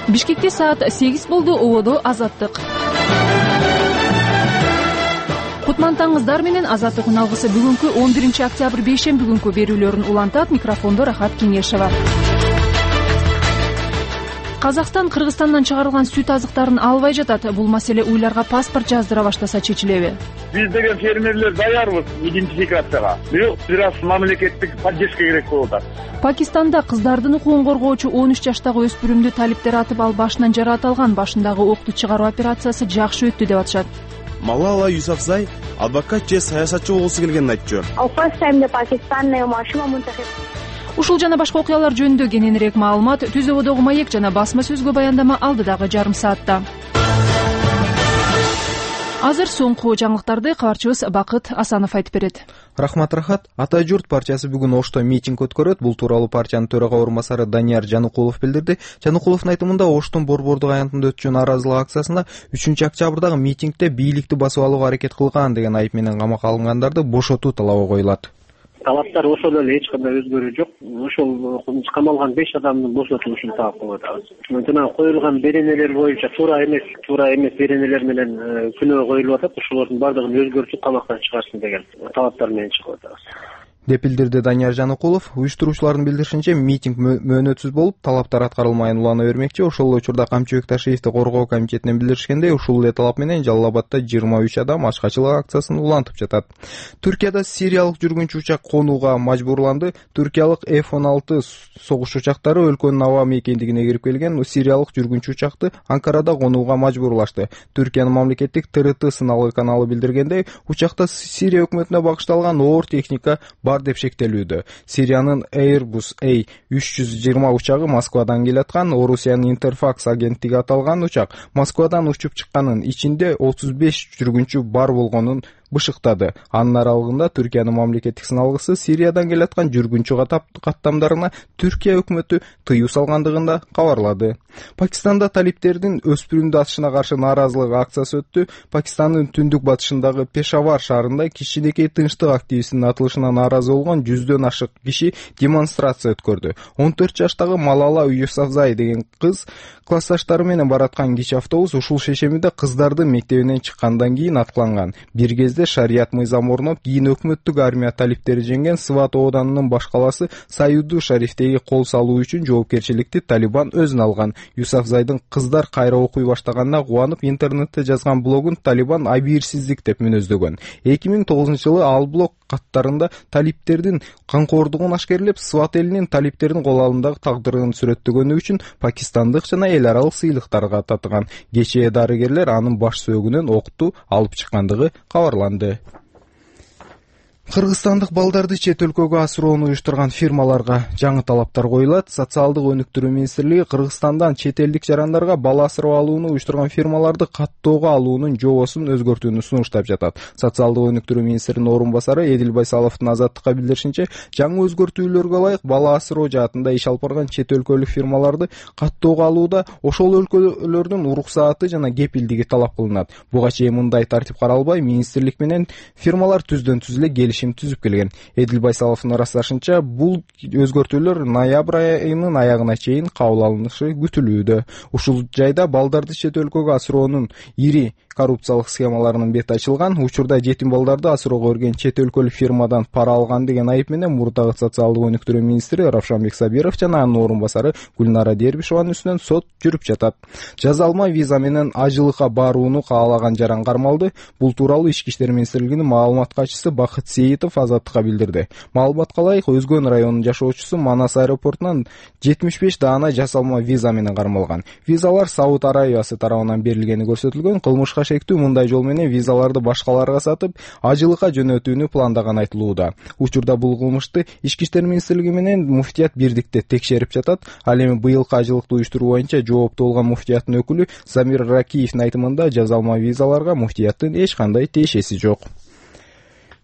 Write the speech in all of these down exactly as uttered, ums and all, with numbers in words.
Бишкекте саат сегиз болду. Ободо Азаттык. Кутмантаңыздар менен Азаттыктын алгысы бүгүнкү он биринчи октябрь бейшемби күнкү берүүлөрүн улантат. Микрофондо Рахат Кеңешева. Казакстан Кыргызстандан чыгарылган сүт азыктарын албай жатат. Бул маселе уйларга паспорт жаздыра баштаса чечилеби? Биз деген фермерлер даярбыз идентификацияга. Бирок бир аз мамлекеттик поддержка керек болуп атат. Пакистанда кыздардын укугун коргоочу он үч жаштагы өспүрүмдү талиптер атып, ал башынан жаратылган. Башындагы окту чыгаруу операциясы жакшы өттү деп атышат. Малала Юсафзай адвокат же саясатчы болгусу келгенин айтчу. Ушул жана башка окуялар жөнүндө кененирээк маалымат Түз ободогу маек жана басма сөзгө баяндама алдыдагы жарым саатта. Азыр соңку жаңылыктарды кабарчыбыз Бакыт Асанов айтып берет. Рахмат Рахат. Ата журт партиясы бүгүн Ошто митинг өткөрөт. Бул тууралуу партиянын төрага орун басары Данияр Жаныкулов билдирди. Жаныкуловдун айтымында Оштун борбордук аянтында өткөн нааразылык акциясында үчүнчү октябрдагы митингде бийликти басып алууга аракет кылган деген айып менен камакка алынгандарды бошотуу талабы коюлат. Талаптар ошол эле, эч кандай өзгөрүү жок. Ошол камалган беш адамдын бошотулушун талап кылып атабыз. Жана коюлган беренелер боюнча туура эмес, туура эмес беренелер менен күнөө коюлуп атат. Ошолордун бардыгын өзгөртүп камактан чыгарсын деген талаптар менен чыгып атабыз. Деп билдирди Данияр Жаныкулов. Уюштуруучулардын билдиришинче, митинг мөөнөтсүз болуп, талаптар аткарылмайын улана бермекчи. Ошол эле учурда Камчыбек Ташиевди коргоо комитетинен билдиришкендей, ушул эле талап менен Жалал Абадда жыйырма үч адам ачкачылык акциясын улантып жатат. Түркияда сириялык жүргүнчү учак конууга мажбурланды. Түркиялык эф он алты согуш учактары өлкөнүн аба мейкиндигине кирип келген сириялык жүргүнчү учакты Анкарада конууга мажбурлашты. Түркиянын мамлекеттик Т Р Т сыналгы каналы билдиргендей, учакта Сирия өкмөтүнө багышталган оор техника бар деп шектелүүдө. Сириянын Airbus A үч жүз жыйырма учагы Москвадан келаткан. Орусиянын Интерфакс агенттиги аталган учак Москвадан учуп чыкканын, ичинде отуз беш жүргүнчү бар болгонун бышыктады. Анын аралыгында Түркиянын мамлекеттик сыналгысы Сириядан келаткан жүргүнчү каттамдарына Түркия өкмөтү тыюу салгандыгын да кабарлады. Пакистанда талиптердин өспүрүмдү атышына каршы нааразылык акциясы өттү. Пакистандын түндүк батышындагы Пешавар шаарында кичинекей тынчтык активистинин атылышына нааразы болгон жүздөн ашык киши демонстрация өткөрдү. он төрт жаштагы Малала Юсафзай деген кыз классташтары менен бараткан кичи автобус ушул шешемиде кыздардын мектебинен чыккандан кийин аткыланган. Бир кезде шарият мыйзам орноп, кийин өкмөттүк армия талиптери жеңген Сват ооданынын баш калаасы Саюду Шарифтеги кол салуу үчүн жоопкерчиликти Талибан өзүнө алган. Юсафзайдын кыздар кайра окуй баштаганына кубанып, интернетте жазган блогун Талибан абийирсиздик деп мүнөздөгөн. эки миң тогузунчу жылы ал блог каттарында талиптердин камкордугун ашкерлеп, Сват элинин талиптердин кол алымдагы тагдырын сүрөттөгөнү үчүн пакистандык жана эл аралык сыйлыктарга татыган. Кечээ дарыгерлер анын баш сөөгүнөн окту алып чыккандыгы кабарланды. Кыргызстандык балдарды чет өлкөгө асыроону уюштурган фирмаларга жаңы талаптар коюлат. Социалдык өнүктүрүү министрлиги Кыргызстандан чет элдик жарандарга бала асырап алууну уюштурган фирмаларды каттоого алуунун жобосун өзгөртүүнү сунуштап жатат. Социалдык өнүктүрүү министринин орун басары Эдил Байсаловдун Азаттыкка билдиришинче, жаңы өзгөртүүлөргө ылайык бала асыроо жаатында иш алып барган чет өлкөлүк фирмаларды каттоого алууда ошол өлкөлөрдүн уруксааты жана кепилдиги талап кылынат. Буга чейин мындай тартип каралбай, министрлик менен фирмалар түздөн түз эле түзүп келген. Эдил Байсаловдун ырасташынча, бул өзгөртүүлөр ноябрь айынын аягына чейин кабыл алынышы күтүлүүдө. Ушул жайда балдарды чет өлкөгө асыроонун ири коррупциялык схемаларынын бети ачылган. Учурда жетим балдарды асыроого өргөн чет өлкөлүк фирмадан пара алган деген айып менен мурдагы социалдык өнүктүрүү министри Равшанбек Сабиров жана анын орун басары Гүлнара Дербишованын үстүнөн сот жүрүп жатат. Жазалма виза менен ажылыкка барууну каалаган жаран кармалды. Бул тууралуу Ички иштер министрлигинин маалымат катчысы Бакыт Азаттыкка билдирди. Маалыматка ылайык, Өзгөн районунун жашоочусу Манас аэропортунан жетимиш беш даана жасалма виза менен кармалган. Визалар Сауд Арабиясы тарабынан берилгени көрсөтүлгөн. Кылмышка шектүү мындай жол менен визаларды башкаларга сатып, ажылыкка жөнөтүүнү пландаган айтылууда. Учурда бул кылмышты Ички иштер министрлиги менен муфтият бирдикте текшерип жатат. Ал эми быйылкы ажылыкты уюштуруу боюнча жооптуу болгон муфтияттын өкүлү Замир Ракиевдин айтымында, жазалма визаларга муфтияттын эч кандай тиешеси жок.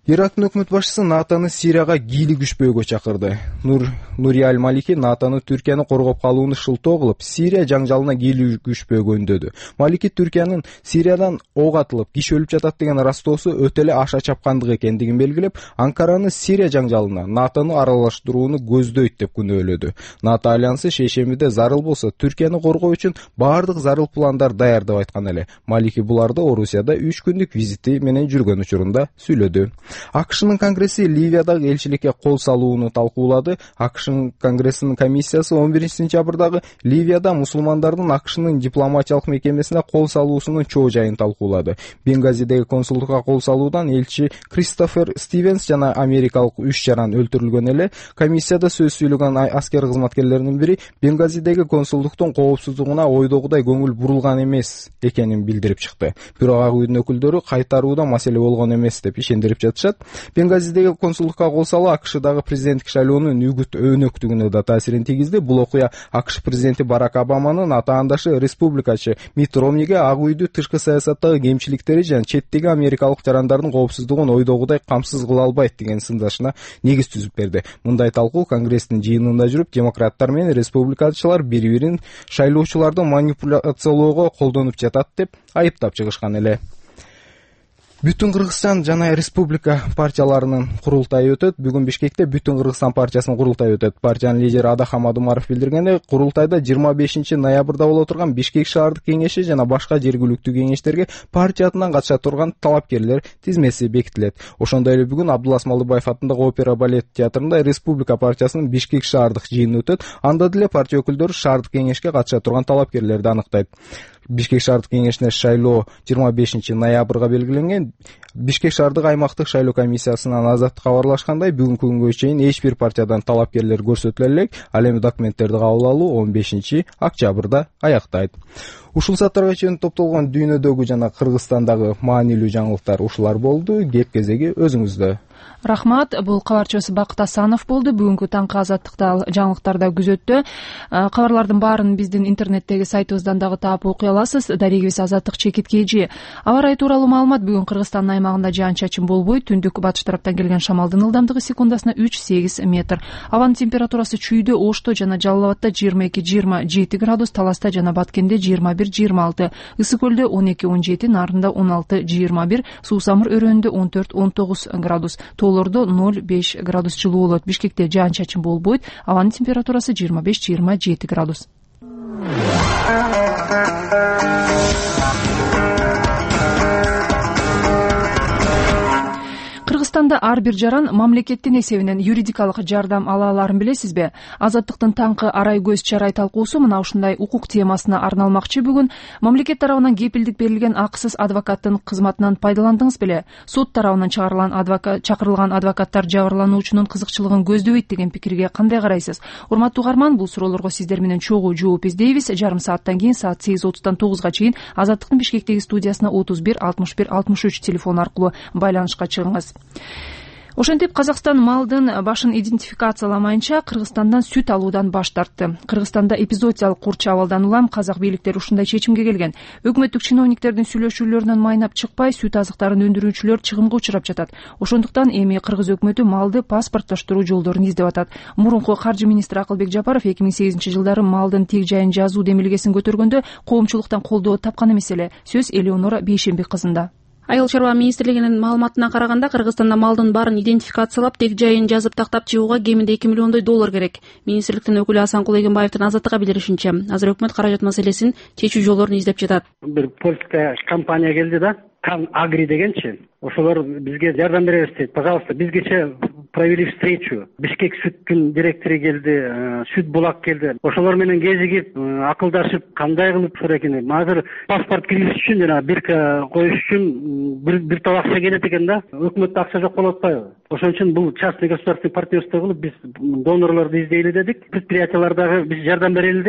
Ирактын өкмөт башчысы НАТОну Сирияга кийлик күчпөөгө чакырды. Нур Нури Аль-Малики НАТОну Түркияны коргоп калууну шылтоо кылып, Сирия жаңжалына кийлик күчпөөгө үндөдү. Малики Түркиянын Сириядан ок атылып, киши өлүп жатат деген растоосу өтө эле аша чапкандык экендигин белгилеп, Анкараны Сирия жаңжалына НАТОну аралаштырууну көздөйт деп күнөөлөдү. НАТО альянсы шейшембиде зарыл болсо Түркияны коргоо үчүн баардык зарыл пландар даярдап айткан эле. Малики буларды Орусияда үч күндүк визити менен жүргөн учурунда сүйлөдү. АКШнын Конгресси Ливиядагы элчиликке кол салууну талкуулады. АКШнын Конгрессинин комиссиясы он биринчи сентябрдагы Ливияда мусулмандардын АКШнын дипломатиялык мекемесине кол салуусунун чоо жайын талкуулады. Бенгазидеги консулдукка кол салуудан элчи Кристофер Стивенс жана америкалык үч жаран өлтүрүлгөн эле. Комиссияда сөз сүйлөгөн аскер кызматкерлеринин бири Бенгазидеги консулдуктун коопсуздугуна ойдогудай көңүл бурулган эмес экенин билдирип чыкты. Бирок ак үйдүн өкүлдөрү кайтарууда маселе болгон эмес деп ишендирип жатышат. Бенгазидеги консулдукка кол салуу АКШдагы президенттик шайлоонун үгүт өнөктүгүнө да таасирин тийгизди. Бул окуя АКШ президенти Барак Обаманын атаандашы республикачы Митт Ромниге ак үйдү тышкы саясаттагы кемчиликтери жана четтеги америкалык жарандардын коопсуздугун ойдогудай камсыз кыла албайт деген сындашына негиз түзүп берди. Мындай талкуу Конгресстин жыйынында жүрүп, демократтар менен республикачылар бири-бирин шайлоочуларды манипуляциялоого колдонуп жатат деп айыптап чыгышкан эле. Бүтүн Кыргызстан жана Республика партияларынын курултайы өтөт. Бүгүн Бишкекте Бүтүн Кыргызстан партиясынын курултайы өтөт. Партиянын лидери Адахам Адумаров билдиргендей, курултайда жыйырма бешинчи ноябрда боло турган Бишкек шаардык кеңеши жана башка жергиликтүү кеңештерге партия атынан катыша турган талапкерлер тизмеси бекитилет. Ошондой эле бүгүн Абдулас Малыбаев атындагы опера балет театрында Республика партиясынын Бишкек шаардык жыйыны өтөт. Анда деле партия өкүлдөрү шаардык кеңешке катыша турган талапкерлерди аныктайт. Бишкек шаардык кеңешине шайлоо жыйырма бешинчи ноябрга белгиленген. Бишкек шаардык аймактык шайлоо комиссиясынан азаттык кабарлашкандай, бүгүнкү күнгө чейин эч бир партиядан талапкерлер көрсөтүлө элек. Ал эми документтерди кабыл алуу он бешинчи октябрда аяктайт. Ушул сааттарга чейин топтолгон дүйнөдөгү жана Кыргызстандагы маанилүү жаңылыктар ушулар болду. Кеп кезеги өзүңүздө. Рахмат. Бул кабарчыбыз Бакыт Асанов болду. Бүгүнкү таңкы азаттыкта жаңылыктарда күзөттү. Кабарлардын баарын биздин интернеттеги сайтыбыздан дагы таап окуй аласыз. Дарегибиз Азаттык чекит kg. Аба ырайы тууралуу маалымат: бүгүн Кыргызстандын аймагында жаан-чачын болбойт. Түндүк батыш тараптан келген шамалдын ылдамдыгы секундасына үч сегиз метр. Абанын температурасы Чүйдө, Ошто жана Жалал Абадта жыйырма эки жыйырма жети градус, Таласта жана Баткенде жыйырма бир жыйырма алты, Ысык көлдө он эки он жети, Нарында он алты жыйырма бир, Суусамыр өрөөнүндө он төрт он тогуз градус, Тоолордо ноль беш градус жылуу болот. Бишкекте жаан-чачын болбойт. Абанын температурасы жыйырма беш жыйырма жети градус. Кыргызстанда ар бир жаран мамлекеттин эсебинен юридикалык жардам ала аларын билесизби? Азаттыктын таңкы арай көз чарай талкуусу мына ушундай укук темасына арналмакчы. Бүгүн мамлекет тарабынан кепилдик берилген акысыз адвокаттын кызматынан пайдаландыңыз беле? Сот тарабынан чыгарылган адвокат чакырылган адвокаттар жабырлануучунун кызыкчылыгын көздөбөйт деген пикирге кандай карайсыз? Урматтуу угарман, бул суроолорго сиздер менен чогуу жооп издейбиз. Жарым сааттан кийин саат сегиз отуздан тогузга чейин Азаттыктын Бишкектеги студиясына отуз бир алтымыш бир алтымыш үч телефон аркылуу байланышка чыгыңыз. Ошентип Казакстан малдын башын идентификацияламайынча Кыргызстандан сүт алуудан баш тартты. Кыргызстанда эпизоотиялык курч абалдан улам казак бийликтери ушундай чечимге келген. Өкмөттүк чиновниктердин сүйлөшүүлөрүнөн майнап чыкпай, сүт азыктарын өндүрүүчүлөр чыгымга учурап жатат. Ошондуктан эми Кыргыз өкмөтү малды паспорттоштуруу жолдорун издеп атат. Мурунку каржы министри Акылбек Жапаров эки миң сегизинчи жылдары малдын тек жайын жазуу демилгесин көтөргөндө коомчулуктан колдоо тапкан эмес эле. Сөз Элеонора Бейшембек кызында. Айыл чарба министрлигинин маалыматына караганда, Кыргызстанда малдын баарын идентификациялап, тек жайын жазып тактап чыгууга кеминде эки миллиондой доллар керек. Министрликтин өкүлү Асанкул Эгенбаевдин Азаттыкка билдиришинче, азыр өкмөт каражат маселесин чечүү жолдорун издеп жатат. Бир польская компания келди да, Кан Агри дегенчи. Ошолор бизге жардам беребиз дейт. Пожалуйста, бизгече провели встречу. Бишкек сүттүн директору келди, сүт булак келди. Ошолор менен кезигип, акылдашып, кандай кылып суракени. Азыр паспорт киргизиш үчүн жана бирка коюш үчүн бир бир топ акча келет экен да. Өкмөттө акча жок болуп атпайбы? Ошон үчүн бул частный государственный партнерство кылып, биз донорлорду издейли дедик. Предприятиялар дагы биз жардам берели дейт.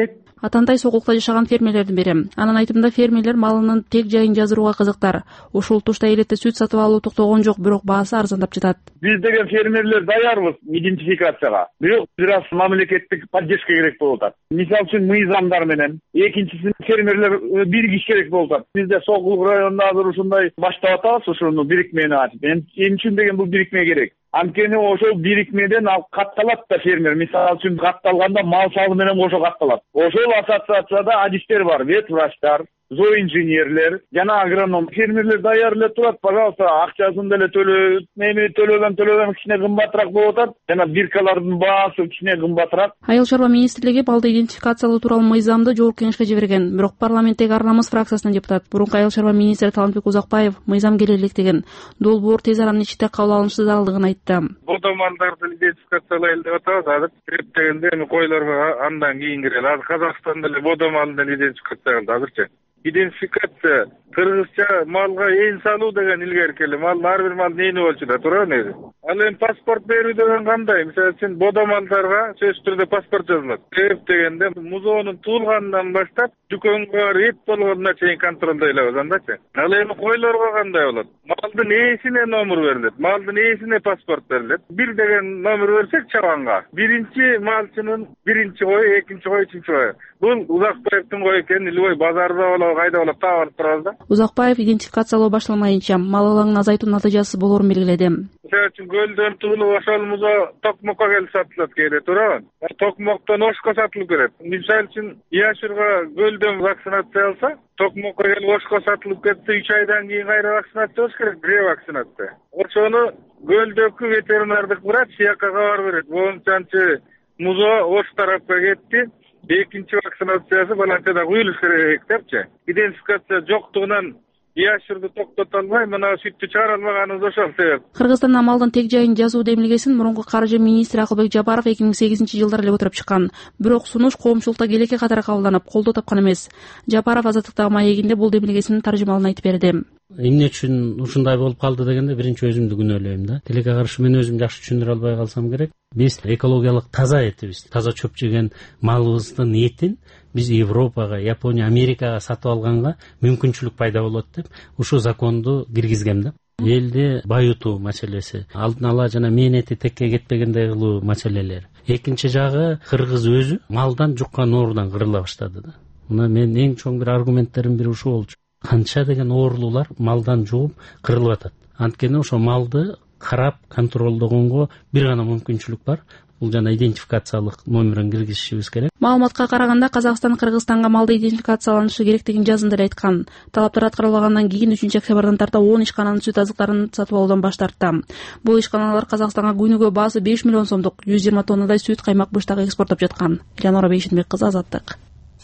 Атантай сокулукта жашаган фермерлердин бири. Анын айтымында фермерлер малынын тег жайын жаздырууга кызыктар. Ушул тушта элете сүт сатып алуу токтогон жок, бирок баасы арзандап жатат. Биз деген фермерлер даярбыз идентификацияга. Бирок бир аз мамлекеттик поддержка керек болуп атат. Мисалы үчүн мыйзамдар менен, экинчиси фермерлер биригиш керек болуп атат. Бизде Сокулук районунда азыр ушундай баштап атабыз, ушуну бирикмени ачып. Эмне үчүн деген бул бирикме керек? Анткени ошол бирикмеден ал катталат да фермер. Мисалы үчүн катталганда мал салымы менен кошо катталат. Ошол ассоциацияда адистер бар, ветврачтар, зооинженерлер жана агроном. Фермерлер даяр эле турат, пожалуйста, акчасын деле төлөө, эми төлөгөн төлөгөн кичине кымбатыраак болуп атат. Жана биркалардын баасы кичине кымбатыраак. Айыл чарба министрлиги балды идентификациялоо тууралуу мыйзамды жогорку кеңешке жиберген. Бирок парламенттеги Ар намыс фракциясынын депутаты, мурунку айыл чарба министри Талантбек Узакбаев мыйзам келелектигин, долбоор тез арада ичте кабыл алынышы зарылдыгын айтты. Бодо малдарды идентификациялайлы деп атабыз. Азыр кирип дегенде эми койлорго андан кийин кирели. Азыр Казакстанда эле бодо малын идентификацияланды азырчы. Идентификация кыргызча малга ээн салуу деген илгерки эле. Малдын ар бир малдын эни болчу да туурабы негизи. Ал эми паспорт берүү деген кандай? Мисалы үчүн бодо малдарга сөзсүз түрдө паспорт жазылат. Себеп дегенде музоонун туулганынан баштап дүкөнгө барып эт болгонуна чейин контролдойлойбуз андачы. Ал эми койлорго кандай болот? Малдын ээсине номер берилет, малдын ээсине паспорт берилет. Бир деген номер берсек чабанга. Биринчи малчынын биринчи кою, экинчи кою, үчүнчү кою. Бул Узакбаевдин кою экен, илбой базарда болобу, кайда болобу таап алып турабыз да. Узакбаев идентификациялоо башталмайынча мал алаңын азайтуу натыйжасы болорун белгиледи. Мисалы үчүн көлдөн туулуп ошол музо токмокко келип сатылат кээде, туурабы? Токмоктон Ошко сатылып берет. Мисалы үчүн яшырга көлдөн вакцинация алса, токмокко келип Ошко сатылып кетти, үч айдан кийин кайра вакцинация болуш керек, ревакцинация. Ошону көлдөгү ветеринардык врач сиякка кабар берет. Боюнчанчы музо Ош тарапка кетти. Экинчи вакцинациясы баланчада куюлуш керек депчи. Идентификация жоктугунан яшырды токтото албай, мына сүттү чыгара албаганыбыз ошол себеп. Кыргызстанда малдын тег жайын жазуу демилгесин мурунку каржы министри Акылбек Жапаров эки миң сегизинчи жылдары эле отуруп чыккан. Бирок сунуш коомчулукта келеке катары кабылданып, колдоо тапкан эмес. Жапаров Азаттыкта маегинде бул демилгесинин таржымалын айтып берди. Эмне үчүн ушундай болуп калды дегенде биринчи өзүмдү күнөөлөйм да. Тилекке каршы мен өзүм жакшы түшүндүрө албай калсам керек. Биз экологиялык таза этибиз, таза чөп жеген малыбыздын этин биз Европага, Япония, Америкага сатып алганга мүмкүнчүлүк пайда болот деп ушул законду киргизгем да. Элди байытуу маселеси, алдын ала жана мен эти текке кетпегендей кылуу маселелери. Экинчи жагы кыргыз өзү малдан жуккан оорудан кырыла баштады да. Мына мен эң чоң бир аргументтердин бири ушул болчу. Канча деген оорулуулар малдан жугуп кырылып атат. Анткени ошо малды карап контролдогонго бир гана мүмкүнчүлүк бар. Бул жана идентификациялык номерин киргизишибиз керек. Маалыматка караганда Казакстан Кыргызстанга малды идентификацияланышы керектигин жазында эле айткан. Талаптар аткарылбагандан кийин үчүнчү октябрдан тарта он ишкананын сүт азыктарын сатып алуудан баш тартты. Бул ишканалар Казакстанга күнүгө баасы беш миллион сомдук жүз жыйырма тоннадай сүт, каймак, быштак экспорттоп жаткан. Элянора Бейшенбек кызы, Азаттык.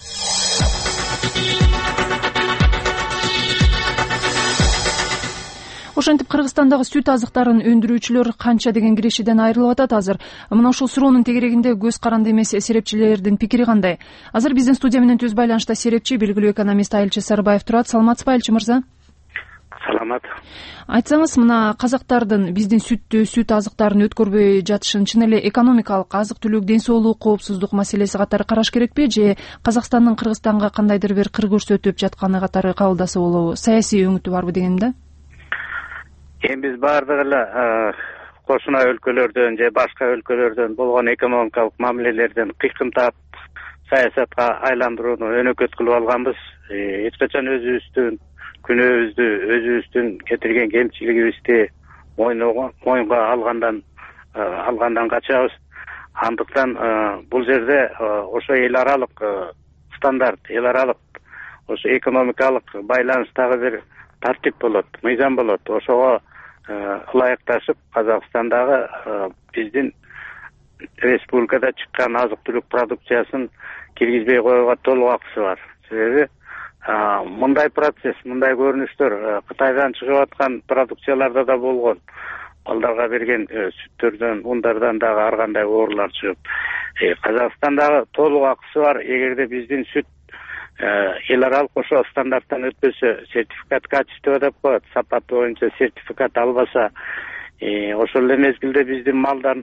Ошентип Кыргызстандагы сүт азыктарын өндүрүүчүлөр канча деген кирешеден айрылып атат азыр. Мына ушул суроонун тегерегинде көз каранды эмес серепчилердин пикири кандай? Азыр биздин студия менен түз байланышта серепчи, белгилүү экономист Айылчы Сарыбаев турат. Саламатсызбы, Айылчы мырза? Саламат. Айтсаңыз, мына казактардын биздин сүттү, сүт азыктарын өткөрбөй жатышын чын эле экономикалык, азык-түлүк, ден соолук, коопсуздук маселеси катары караш керекпи, же Казакстандын Кыргызстанга кандайдыр бир кыр көрсөтүп жатканы катары кабылдаса болобу? Саясий өңүтү барбы дегеним да? Эми биз баардыгы эле кошуна өлкөлөрдөн же башка өлкөлөрдөн болгон экономикалык мамилелерден кыйкымтап саясатка айландырууну өнөкөт кылып алганбыз. Эч качан өзүбүздүн күнөөбүздү, өзүбүздүн кетирген кемчилигибизди моюнга алгандан алгандан качабыз. Андыктан бул жерде ошо эл аралык стандарт, эл аралык ошо экономикалык байланыштагы бир тартип болот, мыйзам болот. Ошого ылайыкташып Казакстандагы биздин республикада чыккан азык-түлүк продукциясын киргизбей коюуга толук акысы бар. Себеби мындай процесс, мындай көрүнүштөр Кытайдан чыгып аткан продукцияларда да болгон. Балдарга берген сүттөрдөн, ундардан дагы ар кандай оорулар чыгып. Казакстандагы толук акысы бар. Эгерде биздин сүт эл аралык ошо стандарттан өтпөсө, сертификат качества деп коет, сапаты боюнча сертификат албаса, ошол эле мезгилде биздин малдан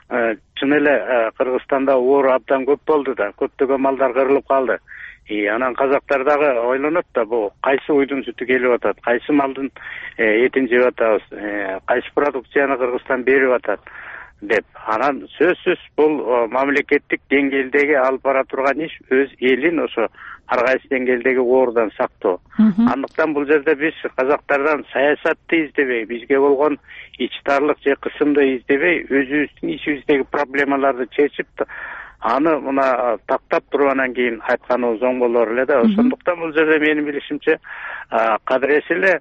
чын эле Кыргызстанда оору абдан көп болду да, көптөгөн малдар кырылып калды. Анан казактар дагы ойлонот да, бул кайсы уйдун сүтү келип атат, кайсы малдын этин жеп атабыз, кайсы продукцияны Кыргызстан берип атат деп. Анан сөзсүз бул мамлекеттик деңгээлдеги алып бара турган иш өз элин ошо ар кайсы деңгээлдеги оорудан сактоо. Андыктан бул жерде биз казактардан саясатты издебей, бизге болгон ичтарлык же кысымды издебей, өзүбүздүн ичибиздеги проблемаларды чечип, аны мына тактап туруп анан кийин айтканыбыз оң болор эле да. Ошондуктан бул жерде менин билишимче кадыресе эле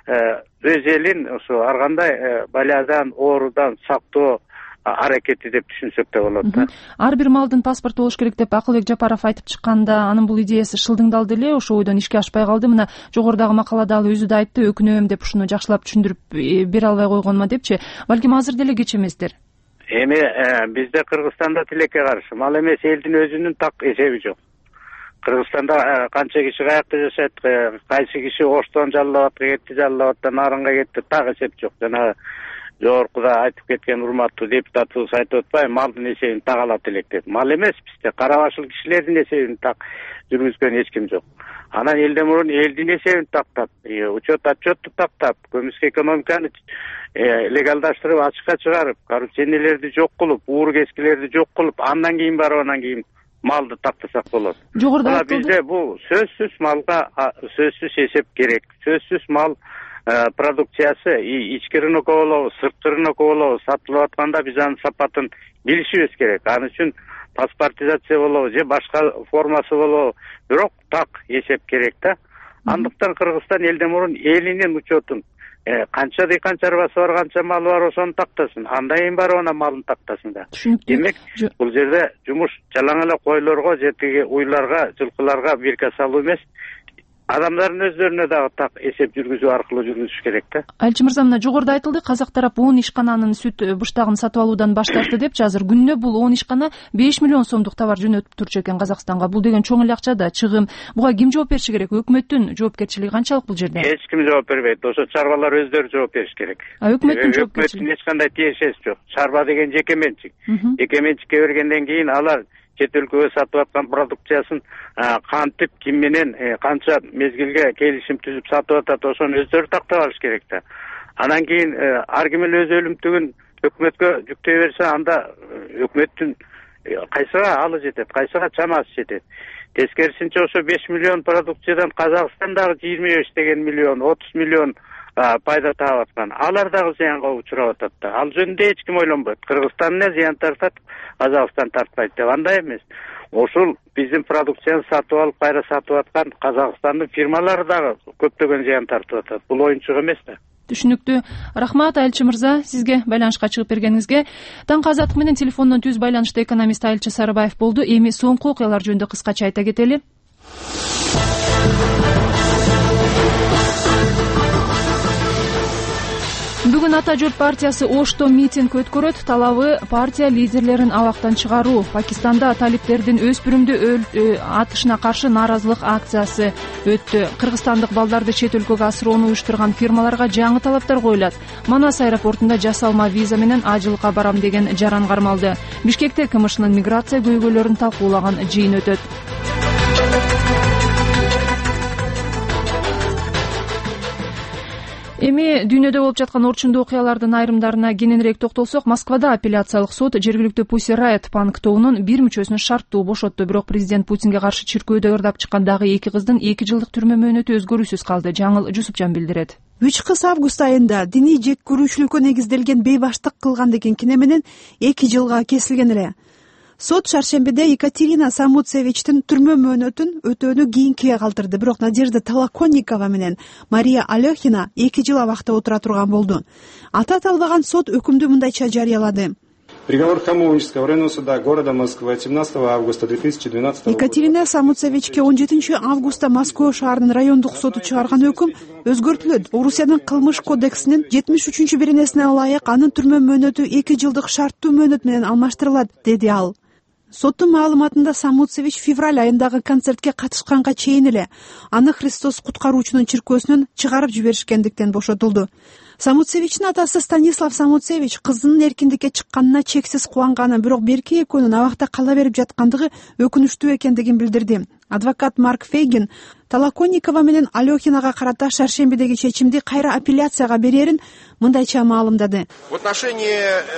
өз элин ошо ар кандай балядан, оорудан сактоо аракети деп түшүнсөк да болот да. Ар бир малдын паспорту болуш керек деп Акылбек Жапаров айтып чыкканда, анын бул идеясы шылдыңдалды эле, ошо ойдон ишке ашпай калды. Мына жогорудагы макалада ал өзү да айтты, өкүнөм деп ушуну жакшылап түшүндүрүп бере албай койгонума депчи. Балким азыр деле кеч эместер. Эми бизде Кыргызстанда тилекке каршы мал эмес, элдин өзүнүн так эсеби жок. Кыргызстанда канча киши каякта жашайт, кайсы киши Оштон Жалал-Абадка кетти, Жалал-Абадтан Нарынга кетти, так эсеп жок. Жана жогоркуда айтып кеткен урматтуу депутатыбыз айтып атпайбы, малдын эсебин так алат элек деп. Мал эмес, бизде кара башыл кишилердин эсебин так жүргүзгөн эч ким жок. Анан элден мурун элдин эсебин тактап, учет отчетту тактап, көмүскө экономиканы легалдаштырып, ачыкка чыгарып, коррупционерлерди жок кылып, уур кескилерди жок кылып, андан кийин барып анан кийин малды тактасак болот. Жогоруда айтылды. Бизде бул сөзсүз малга сөзсүз эсеп керек. Сөзсүз мал продукциясы ички рынок болобу, сырткы рынок болобу сатылып атканда биз анын сапатын билишибиз керек. Аны үчүн паспортизация болобу же башка формасы болобу, бирок так эсеп керек да. Андыктан Кыргызстан элден мурун элинин учетун канча дыйкан чарбасы бар, канча малы бар, ошону тактасын. Андан кийин барып анан малын тактасын да. Демек, бул жерде жумуш жалаң эле койлорго же тиги уйларга, жылкыларга бирке салуу эмес, адамдардын өздөрүнө дагы так эсеп жүргүзүү аркылуу жүргүзүш керек да. Алчы мырза, мына жогоруда айтылды, казак тарап он ишкананын сүт буштагын сатып алуудан баш тартты депчи. Азыр күнүнө бул он ишкана беш миллион сомдук товар жөнөтүп турчу экен Казакстанга. Бул деген чоң эле акча да, чыгым. Буга ким жооп бериши керек? Өкмөттүн жоопкерчилиги канчалык бул жерде? Эч ким жооп бербейт. Ошо чарбалар өздөрү жооп бериш керек. А өкмөттүн жоопкерчилиги? Эч кандай тиешеси жок. Чарба деген жеке менчик. Жеке менчикке бергенден кийин алар чет өлкөгө сатып аткан продукциясын кантип, ким менен, канча мезгилге келишим түзүп сатып атат, ошону өздөрү тактап алыш керек да. Анан кийин ар ким эле өз өлүмтүгүн өкмөткө жүктөй берсе, анда өкмөттүн кайсыга алы жетет, кайсыга чамасы жетет. Тескерисинче ошо беш миллион продукциядан Казакстан дагы жыйырма беш деген миллион, отуз миллион пайда таап аткан. Алар дагы зыянга учурап атат да. Ал жөнүндө эч ким ойлонбойт. Кыргызстан эле зыян тартат, Казакстан тартпайт деп. Андай эмес. Ошол биздин продукцияны сатып алып, кайра сатып аткан Казакстандын фирмалары дагы көптөгөн зыян тартып атат. Бул оюнчук эмес да. Түшүнүктүү. Рахмат Алчы мырза, сизге байланышка чыгып бергениңизге. Таңкы азаттык менен телефондон түз байланышта экономист Алчы Сарыбаев болду. Эми соңку окуялар жөнүндө кыскача айта кетели. Бүгүн Ата журт партиясы Ошто митинг өткөрөт. Талабы партия лидерлерин абактан чыгаруу. Пакистанда талиптердин өспүрүмдү атышына каршы нааразылык акциясы өттү. Кыргызстандык балдарды чет өлкөгө асыроону уюштурган фирмаларга жаңы талаптар коюлат. Манас аэропортунда жасалма виза менен ажылыкка барам деген жаран кармалды. Бишкекте КМШнын миграция көйгөйлөрүн талкуулаган жыйын өтөт. Эми дүйнөдө болуп жаткан орчундуу окуялардын айрымдарына кененирээк токтолсок, Москвада апелляциялык сот жергиликтүү Pussy Riot панк тобунун бир мүчөсүн шарттуу бошотту. Бирок президент Путинге каршы чиркөөдө ырдап чыккан дагы эки кыздын эки жылдык түрмө мөөнөтү өзгөрүүсүз калды. Жаңыл Жусупжан билдирет. үч кыз август айында диний жек көрүүчүлүккө негизделген бейбаштык кылган деген кине менен эки жылга кесилген эле. Сот шаршембиде Екатерина Самуцевичтин түрмө мөөнөтүн өтөөнү кийинкиге калтырды. Бирок Надежда Толоконникова менен Мария Алехина эки жыл абакта отура турган болду. Ата аталбаган сот өкүмдү мындайча жарыялады. Приговор Камунчского районного суда города Москвы от семнадцатого августа две тысячи двенадцатого года. Екатерина Самуцевичке он жетинчи августта Москва шаарынын райондук соту чыгарган өкүм өзгөртүлөт. Орусиянын кылмыш кодексинин жетимиш үчүнчү беренесине ылайык анын түрмө мөөнөтү эки жылдык шарттуу мөөнөт менен алмаштырылат, деди ал. соттун маалыматында Самуцевич февраль айындагы концертке катышканга чейин эле аны Христос куткаруучунун чиркөөсүнөн чыгарып жиберишкендиктен бошотулду. Самуцевичтин атасы Станислав Самуцевич кызынын эркиндикке чыкканына чексиз кубанганын, бирок берки экөөнүн абакта кала берип жаткандыгы өкүнүчтүү экендигин билдирди. Адвокат Марк Фейгин Толоконникова менен Алехинага карата шаршембидеги чечимди кайра апелляцияга берерин мындайча маалымдады. В отношении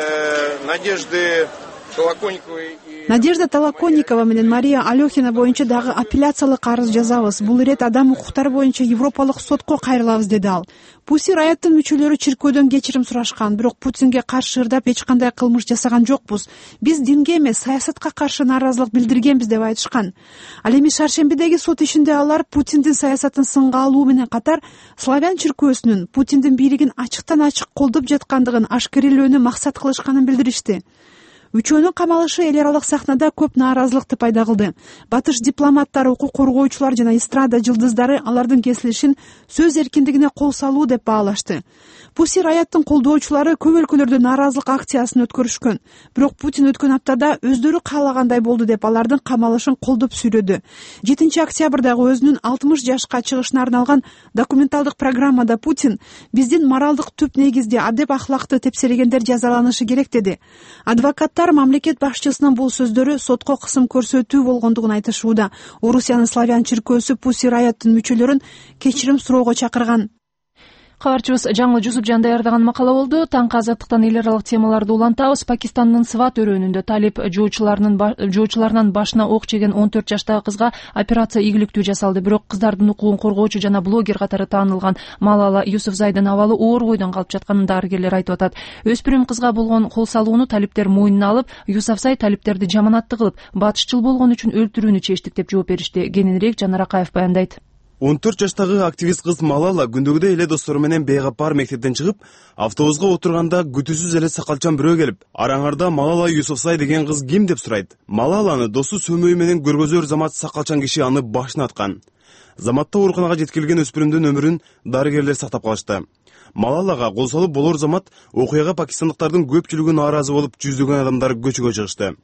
Надежды Толоконниковой Надежда Толоконникова менен Мария Алехина боюнча дагы апелляциялык арыз жазабыз. Бул ирет адам укуктары боюнча Европалык сотко кайрылабыз, деди ал. Пусси Райоттун мүчөлөрү чиркөөдөн кечирим сурашкан, бирок Путинге каршы ырдап эч кандай кылмыш жасаган жокпуз. Биз динге эмес, саясатка каршы нааразылык билдиргенбиз деп айтышкан. Ал эми шаршембидеги сот ишинде алар Путиндин саясатын сынга алуу менен катар славян чиркөөсүнүн Путиндин бийлигин ачыктан ачык колдоп жаткандыгын ашкерелөөнү максат кылышканын билдиришти. Үчөөнүн камалышы эл аралык сахнада көп нааразылыкты пайда кылды. Батыш дипломаттар, укук коргоочулар жана эстрада жылдыздары алардын кесилишин сөз эркиндигине кол салуу деп баалашты. Пусси Райоттун колдоочулары көп өлкөлөрдө нааразылык акциясын өткөрүшкөн. Бирок Путин өткөн аптада өздөрү каалагандай болду деп алардын камалышын колдоп сүйлөдү. жетинчи октябрдагы өзүнүн алтымыш жашка чыгышына арналган документалдык программада Путин биздин моралдык түп негизде адеп ахлакты тепселегендер жазаланышы керек, деди. Адвокаттар мамлекет башчысынын бул сөздөрү сотко кысым көрсөтүү болгондугун айтышууда. Орусиянын славян чиркөөсү Пусси Райоттун мүчөлөрүн кечирим суроого чакырган. Кабарчыбыз Жаңыл Жусупжан даярдаган макала болду. Таңкы азаттыктан эл аралык темаларды улантабыз. Пакистандын Сват өрөөнүндө талип жоочуларынын башына ок жеген он төрт жаштагы кызга операция ийгиликтүү жасалды. Бирок кыздардын укугун коргоочу жана блогер катары таанылган Малала Юсуфзайдын абалы оор бойдон калып жатканын дарыгерлер айтып атат. Өспүрүм кызга болгон кол салууну талиптер мойнуна алып, Юсуфзай талиптерди жаманатты кылып, батышчыл болгон үчүн өлтүрүүнү чечтик деп жооп беришти. Кененирээк Жанар Акаев баяндайт. он төрт жаштагы активист кыз Малала күндөгүдөй эле достору менен бейгапар мектептен чыгып, автобуска отурганда күтүүсүз эле сакалчан бирөө келип, араңарда Малала Юсуфзай деген кыз ким деп сурайт. Малаланы досу сөмөй менен көргөзөр Замат сакалчан киши аны башына аткан. Заматта ооруканага жеткирилген өспүрүмдүн өмүрүн дарыгерлер сактап калышты. Малалага кол салып болор Замат окуяга пакистандыктардын көпчүлүгү нааразы болуп, жүздөгөн адамдар көчөгө чыгышты.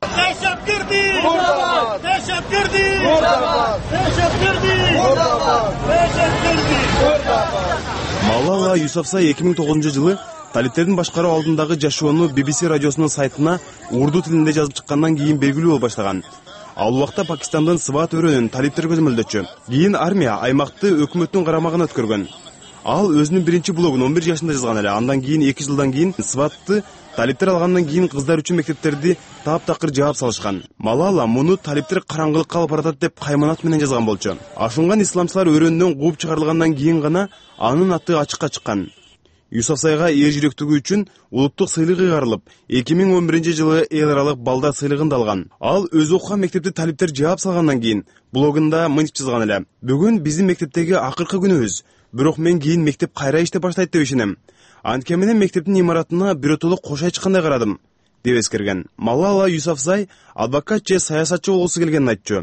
Малала Юсуфзай эки миң тогузунчу жылы талиптердин башкаруу алдындагы жашоону би би си радиосунун сайтына урду тилинде жазып чыккандан кийин белгилүү болуп баштаган. Ал убакта Пакистандын Сват өрөөнүн талиптер көзөмөлдөчү. Кийин армия аймакты өкмөттүн карамагына өткөргөн. Ал өзүнүн биринчи блогун он бир жашында жазган эле. Андан кийин эки жылдан кийин Сватты талиптер алгандан кийин кыздар үчүн мектептерди таптакыр жаап салышкан. Малала муну талиптер караңгылыкка алып баратат деп кайманат менен жазган болчу. Ашунган исламчылар өрөөнүнөн кууп чыгарылгандан кийин гана анын аты ачыкка чыккан. Юсуфзайга эр жүрөктүгү үчүн улуттук сыйлык ыйгарылып, эки миң он биринчи жылы эл аралык балдар сыйлыгын да алган. Ал өзү окуган мектепти талиптер жаап салгандан кийин блогунда мынтип жазган эле. Бүгүн биздин мектептеги акыркы күнүбүз. Бирок мен кийин мектеп кайра иштеп баштайт деп ишенем. Анткени менен мектептин имаратына биротоло кош айчкандай карадым деп эскерген. Малала Юсуфзай адвокат же саясатчы болгусу келгенин айтчу.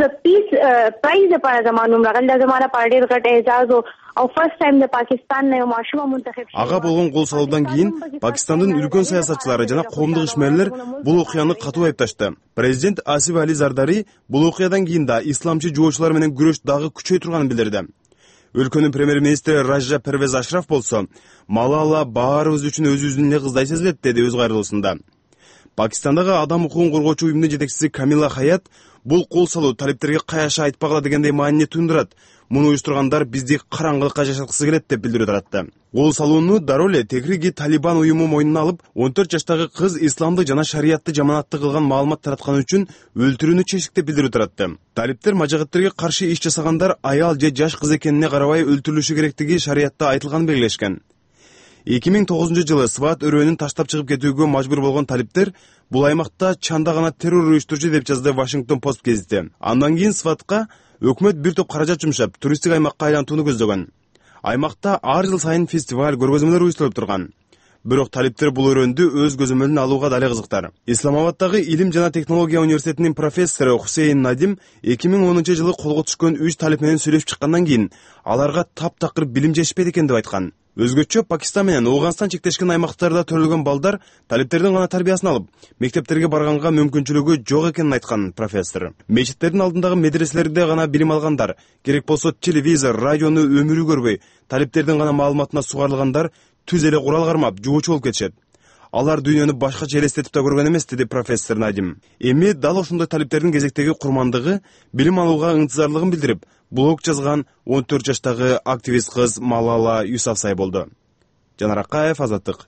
Ага болгон кол салуудан кийин Пакистандын үлкөн саясатчылары жана коомдук ишмерлер бул окуяны катуу айыпташты. Президент Асиф Али Зардари бул окуядан кийин да исламчы жоочулар менен күрөш дагы күчөй турганын билдирди. Өлкөнүн премьер-министри Ража Первез Ашраф болсо, Малала баарыбыз үчүн өзүбүздүн эле кыздай сезилет, деди өз кайрылуусунда. Пакистандагы адам укугун коргоочу уюмдун жетекчиси Камила Хаят бул кол салуу талиптерге каяша айтпагыла дегендей маани тундурат. Муну уюштургандар бизди караңгылыкка жашаткысы келет деп билдирүү таратты. Кол салууну дароо эле Тегриги Талибан уюму мойнуна алып, он төрт жаштагы кыз исламды жана шариятты жаманатты кылган маалымат таратканы үчүн өлтүрүүнү чечтик деп билдирүү таратты. Талиптер мажагаттерге каршы иш жасагандар аял же жаш кыз экенине карабай өлтүрүлүшү керектиги шариятта айтылганын белгилешкен. эки миң тогузунчу жылы Сват өрөөнүн таштап чыгып кетүүгө мажбур болгон талиптер бул аймакта чанда гана террор уюштурчу деп жазды Вашингтон Пост гезити. Андан кийин Сватка өкмөт бир топ каражат жумшап, туристтик аймакка айлантууну көздөгөн. Аймакта ар жыл сайын фестиваль, көргөзмөлөр уюштурулуп турган. Бирок талиптер бул өрөөндү өз көзөмөлүнө алууга дале кызыктар. Исламабаддагы Илим жана технология университетинин профессору Хусейн Надим эки миң онунчу жылы колго түшкөн үч талип менен сүйлөшүп чыккандан кийин аларга таптакыр билим жетишпейт экен деп айткан. Өзгөчө Пакистан менен Ооганстан чектешкен аймактарда төрөлгөн балдар талиптердин гана тарбиясын алып, мектептерге барганга мүмкүнчүлүгү жок экенин айткан профессор. Мечиттердин алдындагы медреселерде гана билим алгандар, керек болсо телевизор, радиону өмүрү көрбөй, талиптердин гана маалыматына сугарылгандар түз эле курал кармап, жуучу болуп кетишет. Алар дүйнөнү башкача элестетип да көргөн эмес, деди профессор Надим. Эми дал ошондой талиптердин кезектеги курмандыгы билим алууга ынтызарлыгын билдирип, блог жазган он төрт жаштагы активист кыз Малала Юсафсай болду. Жанар Акаев, Азаттык.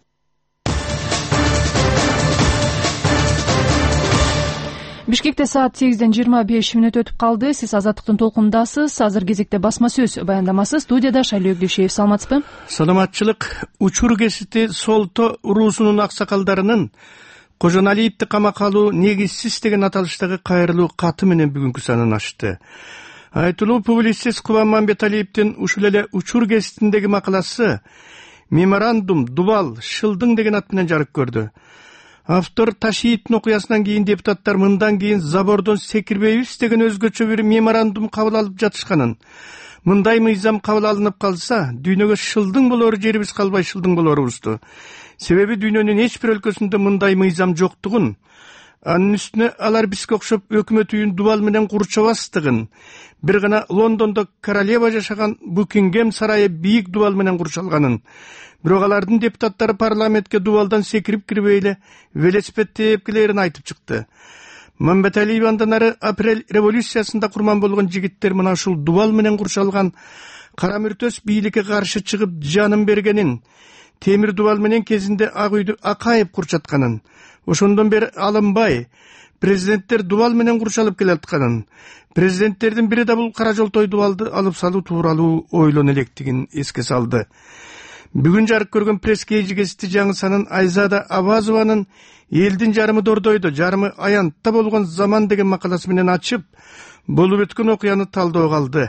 Бишкекте саат сегизден жыйырма беш мүнөт өтүп калды. Сиз Азаттыктын толкундасыз. Азыр кезекте басма сөз баяндамасы. Студияда Шайлоо Өкдөшев. Саламатсызбы? Саламатчылык. Учур кесити Солто уруусунун аксакалдарынын Кожоналиевди камакка алуу негизсиз деген аталыштагы кайрылуу каты менен бүгүнкү санын ачты. Айтылуу публицист Кубан Мамбеталиевдин ушул эле учур кеситиндеги макаласы «Меморандум Дубал шылдың» деген ат менен жарык көрдү. Автор Ташиевдин окуясынан кийин депутаттар мындан кийин забордон секирбейбиз деген өзгөчө бир меморандум кабыл алып жатышканын, мындай мыйзам кабыл алынып калса, дүйнөгө шылдың болору жерибиз калбай шылдың болорубузду. Себеби дүйнөнүн эч бир өлкөсүндө мындай мыйзам жоктугун, анын үстүнө алар бизге окшоп өкмөт үйүн дубал менен курчабастыгын, бир гана Лондондо королева жашаган Букингем сарайы бийик дубал менен курчалганын, бирок алардын депутаттары парламентке дубалдан секирип кирбей эле велосипед тепкилерин айтып чыкты. Мамбеталиев андан ары апрель революциясында курман болгон жигиттер мына ушул дубал менен курчалган кара мүртөс бийликке каршы чыгып жанын бергенин, темир дубал менен кезинде Ак үйдү акайып курчатканын, ошондон бери алынбай президенттер дубал менен курчалып келатканын, президенттердин бири да бул кара жолтой дубалды алып салуу тууралуу ойлоно электигин эске салды. Бүгүн жарык көргөн пресс кесити жаңы санын Айзада Абазованын «Элдин жарымы Дордойдо, жарымы Аянтта болгон заман» деген макаласы менен ачып, болуп өткөн окуяны талдоого алды.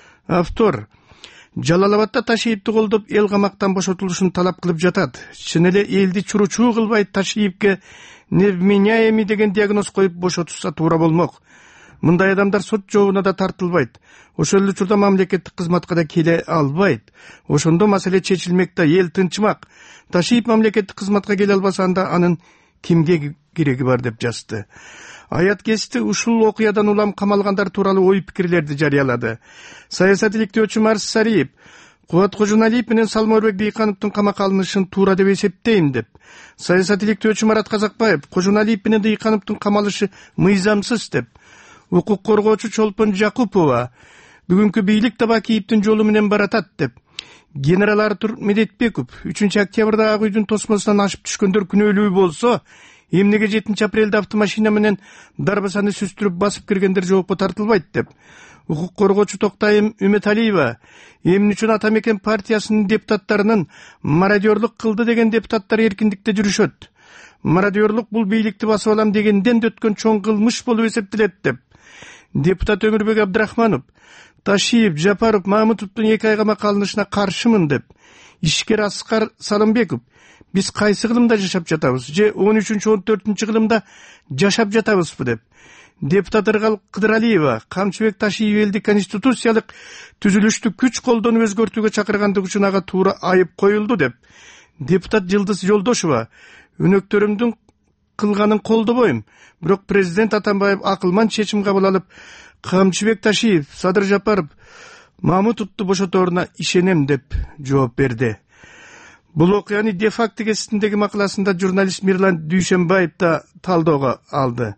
Автор Жалалабадда Ташиевди колдоп эл камактан бошотулушун талап кылып жатат. Чын эле элди чуручуу кылбай Ташиевге невменяемый деген диагноз коюп бошотушса туура болмок. Мындай адамдар сот жообуна да тартылбайт. Ошол эле учурда мамлекеттик кызматка да келе албайт. Ошондо маселе чечилмек да, эл тынчмак. Ташиев мамлекеттик кызматка келе албаса анда анын кимге кереги бар деп жазды. Аят кести ушул окуядан улам камалгандар тууралуу ой пикирлерди жарыялады. Саясат иликтөөчү Марс Сариев Кубат Кожоналиев менен Салморбек Бейкановдун камакка алынышын туура деп эсептейм деп. Саясат иликтөөчү Марат Казакбаев Кожоналиев менен Бейкановдун камалышы мыйзамсыз деп. Укук коргоочу Чолпон Жакупова бүгүнкү бийлик Табакиевдин жолу менен баратат деп. Генерал Артур Медетбеков үчүнчү октябрда Ак үйдүн тосмосунан ашып түшкөндөр күнөөлүү болсо, эмнеге жетинчи апрелде автомашина менен дарбасаны сүстүрүп басып киргендер жоопко тартылбайт деп. Укук коргоочу Токтайым Үмөталиева эмне үчүн Ата Мекен партиясынын депутаттарынын мародёрлук кылды деген депутаттар эркиндикте жүрүшөт. Мародёрлук бул бийликти басып алам дегенден өткөн чоң кылмыш болуп эсептелет деп. Депутат Өмүрбек Абдрахманов Ташиев, Жапаров, Мамутовдун эки ай камакка алынышына каршымын деп. Ишкер Аскар Салымбеков биз кайсы кылымда жашап жатабыз же он үчүнчү он төртүнчү кылымда жашап жатабызбы деп. Депутат Ыргал Кыдыралиева Камчыбек Ташиев элди конституциялык түзүлүштү күч колдонуп өзгөртүүгө чакыргандыгы үчүн ага туура айып коюлду деп. Депутат Жылдыз Жолдошова өнөктөрүмдүн кылганын колдобойм, бирок президент Атамбаев акылман чечим кабыл алып, Камчыбек Ташиев, Садыр Жапаров, Мамутовду бошоторуна ишенем деп жооп берди. Бул окуяны де факто кеситиндеги макаласында журналист Мирлан Дүйшенбаев да талдоого алды.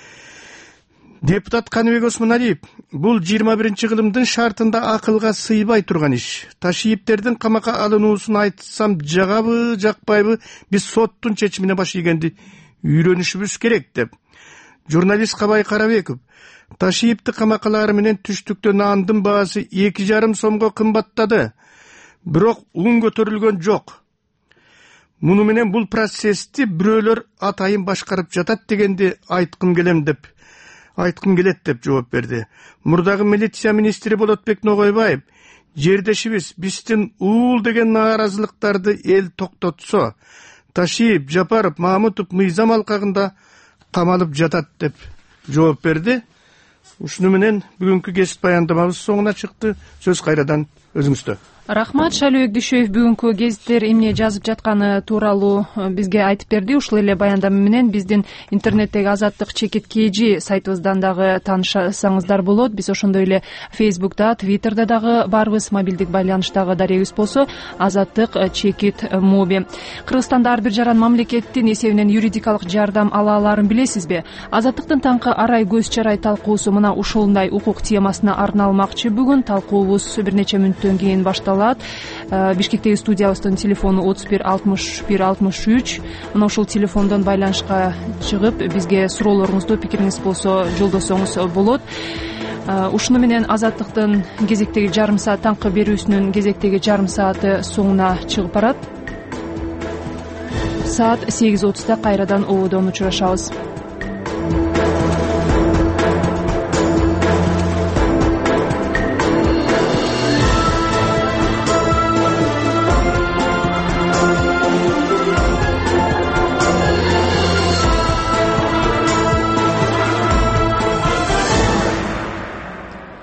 Депутат Каныбек Осмоналиев бул жыйырма биринчи кылымдын шартында акылга сыйбай турган иш. Ташиевтердин камакка алынуусун айтсам жагабы, жакпайбы, биз соттун чечимине баш ийгенди үйрөнүшүбүз керек деп. Журналист Кабай Карабеков Ташиевди камаккалары менен түштүктө нандын баасы эки жарым сомго кымбаттады. Бирок ун көтөрүлгөн жок. Муну менен бул процессти бирөөлөр атайын башкарып жатат дегенди айткым келем деп. Айткым келет деп жооп берди. Мурдагы милиция министри Болотбек Ногойбаев жердешибиз биздин уул деген нааразылыктарды эл токтотсо, Ташиев, Жапаров, Мамутов мыйзам алкагында камалып жатат деп жооп берди. Ушуну менен бүгүнкү кесип баяндамабыз соңуна чыкты. Сөз кайрадан өзүңүздө. Рахмат, Шайлообек Дүйшөев бүгүнкү гезиттер эмне жазып жатканы тууралуу бизге айтып берди. Ушул эле баяндама менен биздин интернеттеги Азаттык чекит kg сайтыбыздан дагы таанышсаңыздар болот. Биз ошондой эле Фейсбукта, Твиттерде дагы барбыз. Мобилдик байланыштагы дарегибиз болсо Азаттык чекит моби. Кыргызстанда ар бир жаран мамлекеттин эсебинен юридикалык жардам ала аларын билесизби? Азаттыктын таңкы арай көз чарай талкуусу мына ушундай укук темасына арналмакчы. Бүгүн талкуубуз бир нече мүнөттөн кийин башталат. Бишкектеги студиябыздын телефону отуз бир алтымыш бир алтымыш үч. Мына ушул телефондон байланышка чыгып бизге суроолоруңузду, пикириңиз болсо жолдосоңуз болот. Ушуну менен Азаттыктын кезектеги жарым саат, таңкы берүүсүнүн кезектеги жарым сааты соңуна чыгып барат. Саат сегиз отузда кайрадан ободон учурашабыз.